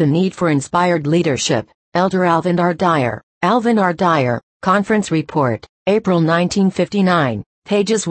The Need for Inspired Leadership, Elder Alvin R. Dyer. Alvin R. Dyer, Conference Report, April 1959, pages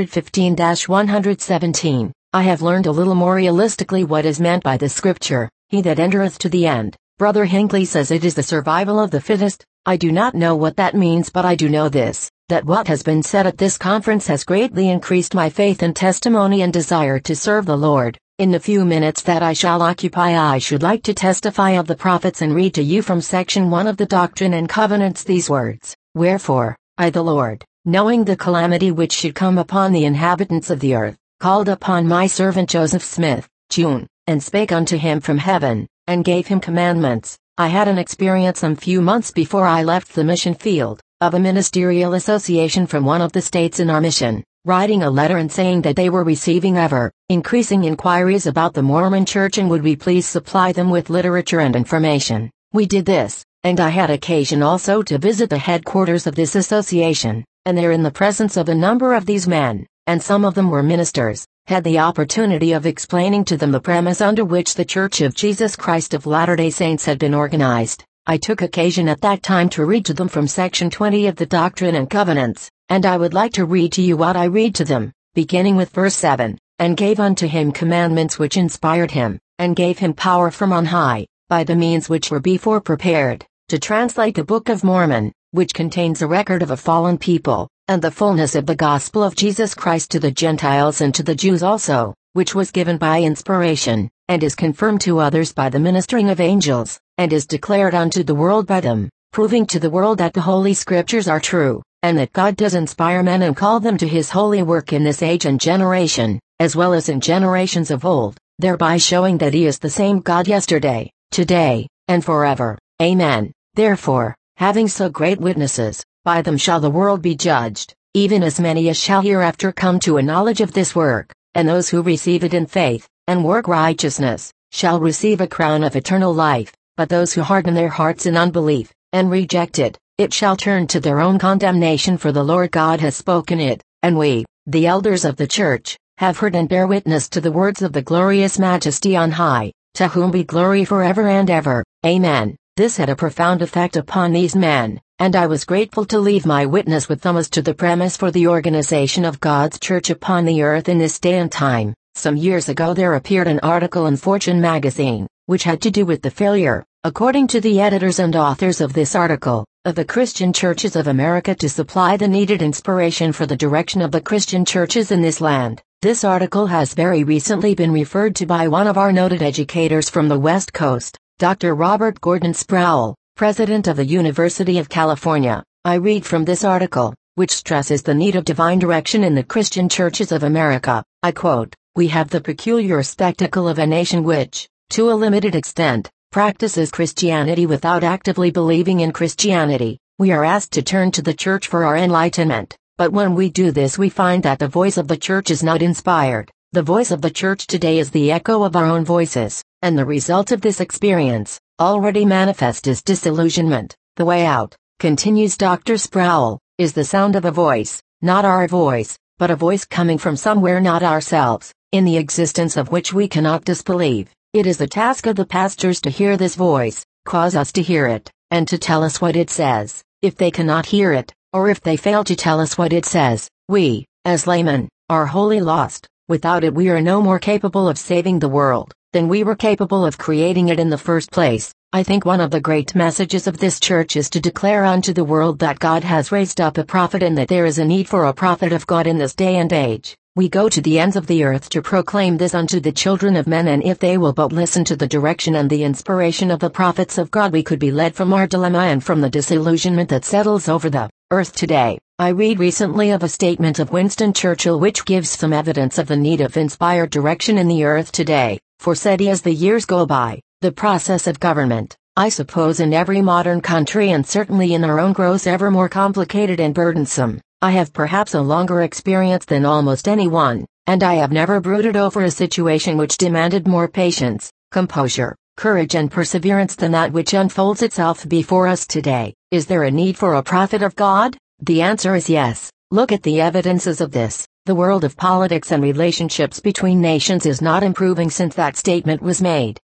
115-117. I have learned a little more realistically what is meant by the scripture, "He that entereth to the end." Brother Hinckley says it is the survival of the fittest. I do not know what that means, but I do know this, that what has been said at this conference has greatly increased my faith and testimony and desire to serve the Lord. In the few minutes that I shall occupy, I should like to testify of the prophets and read to you from section 1 of the Doctrine and Covenants these words: "Wherefore, I the Lord, knowing the calamity which should come upon the inhabitants of the earth, called upon my servant Joseph Smith, June, and spake unto him from heaven, and gave him commandments." I had an experience some few months before I left the mission field, of a ministerial association from one of the states in our mission, writing a letter and saying that they were receiving ever increasing inquiries about the Mormon Church and would we please supply them with literature and information. We did this, and I had occasion also to visit the headquarters of this association, and there in the presence of a number of these men, and some of them were ministers, had the opportunity of explaining to them the premise under which the Church of Jesus Christ of Latter-day Saints had been organized. I took occasion at that time to read to them from section 20 of the Doctrine and Covenants, and I would like to read to you what I read to them, beginning with verse 7, "And gave unto him commandments which inspired him, and gave him power from on high, by the means which were before prepared, to translate the Book of Mormon, which contains a record of a fallen people, and the fullness of the gospel of Jesus Christ to the Gentiles and to the Jews also, which was given by inspiration, and is confirmed to others by the ministering of angels, and is declared unto the world by them, proving to the world that the Holy Scriptures are true, and that God does inspire men and call them to his holy work in this age and generation, as well as in generations of old, thereby showing that he is the same God yesterday, today, and forever. Amen. Therefore, having so great witnesses, by them shall the world be judged, even as many as shall hereafter come to a knowledge of this work, and those who receive it in faith, and work righteousness, shall receive a crown of eternal life, but those who harden their hearts in unbelief, and reject it, it shall turn to their own condemnation, for the Lord God has spoken it, and we, the elders of the church, have heard and bear witness to the words of the glorious Majesty on high, to whom be glory forever and ever. Amen." This had a profound effect upon these men, and I was grateful to leave my witness with them as to the premise for the organization of God's church upon the earth in this day and time. Some years ago there appeared an article in Fortune magazine, which had to do with the failure, according to the editors and authors of this article, of the Christian churches of America to supply the needed inspiration for the direction of the Christian churches in this land. This article has very recently been referred to by one of our noted educators from the West Coast, Dr. Robert Gordon Sproul, president of the University of California. I read from this article, which stresses the need of divine direction in the Christian churches of America. I quote, "We have the peculiar spectacle of a nation which, to a limited extent, practices Christianity without actively believing in Christianity. We are asked to turn to the church for our enlightenment, but when we do this we find that the voice of the church is not inspired. The voice of the church today is the echo of our own voices, and the result of this experience, already manifest, is disillusionment. The way out," continues Dr. Sproul, "is the sound of a voice, not our voice, but a voice coming from somewhere not ourselves, in the existence of which we cannot disbelieve. It is the task of the pastors to hear this voice, cause us to hear it, and to tell us what it says. If they cannot hear it, or if they fail to tell us what it says, we, as laymen, are wholly lost. Without it we are no more capable of saving the world than we were capable of creating it in the first place. I think one of the great messages of this church is to declare unto the world that God has raised up a prophet and that there is a need for a prophet of God in this day and age. We go to the ends of the earth to proclaim this unto the children of men, and if they will but listen to the direction and the inspiration of the prophets of God, we could be led from our dilemma and from the disillusionment that settles over the earth today. I read recently of a statement of Winston Churchill which gives some evidence of the need of inspired direction in the earth today, for said he, as the years go by, the process of government, I suppose in every modern country and certainly in our own, grows ever more complicated and burdensome. I have perhaps a longer experience than almost anyone, and I have never brooded over a situation which demanded more patience, composure, courage and perseverance than that which unfolds itself before us today. Is there a need for a prophet of God? The answer is yes. Look at the evidences of this. The world of politics and relationships between nations is not improving since that statement was made.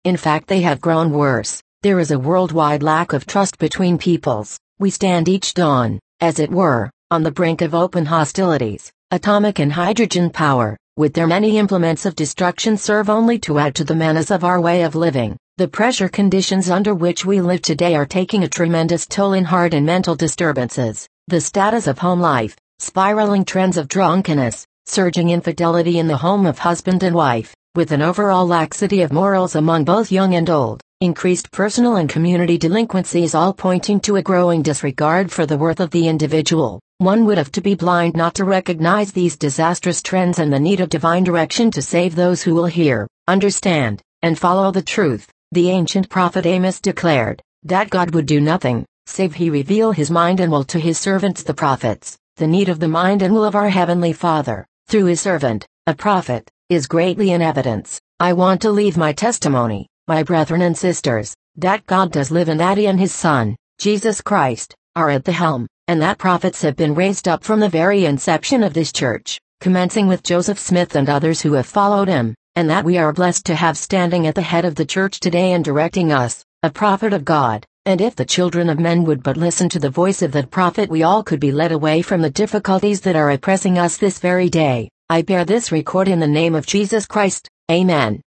In fact, they have grown worse. There is a worldwide lack of trust between peoples. We stand each dawn, as it were, on the brink of open hostilities. Atomic and hydrogen power, with their many implements of destruction, serve only to add to the menace of our way of living. The pressure conditions under which we live today are taking a tremendous toll in heart and mental disturbances. The status of home life, spiraling trends of drunkenness, surging infidelity in the home of husband and wife, with an overall laxity of morals among both young and old, increased personal and community delinquencies, all pointing to a growing disregard for the worth of the individual. One would have to be blind not to recognize these disastrous trends and the need of divine direction to save those who will hear, understand, and follow the truth. The ancient prophet Amos declared that God would do nothing, save he reveal his mind and will to his servants the prophets. The need of the mind and will of our Heavenly Father, through his servant, a prophet, is greatly in evidence. I want to leave my testimony, my brethren and sisters, that God does live and that he and his Son, Jesus Christ, are at the helm, and that prophets have been raised up from the very inception of this church, commencing with Joseph Smith and others who have followed him, and that we are blessed to have standing at the head of the church today and directing us, a prophet of God. And if the children of men would but listen to the voice of that prophet, we all could be led away from the difficulties that are oppressing us this very day. I bear this record in the name of Jesus Christ. Amen.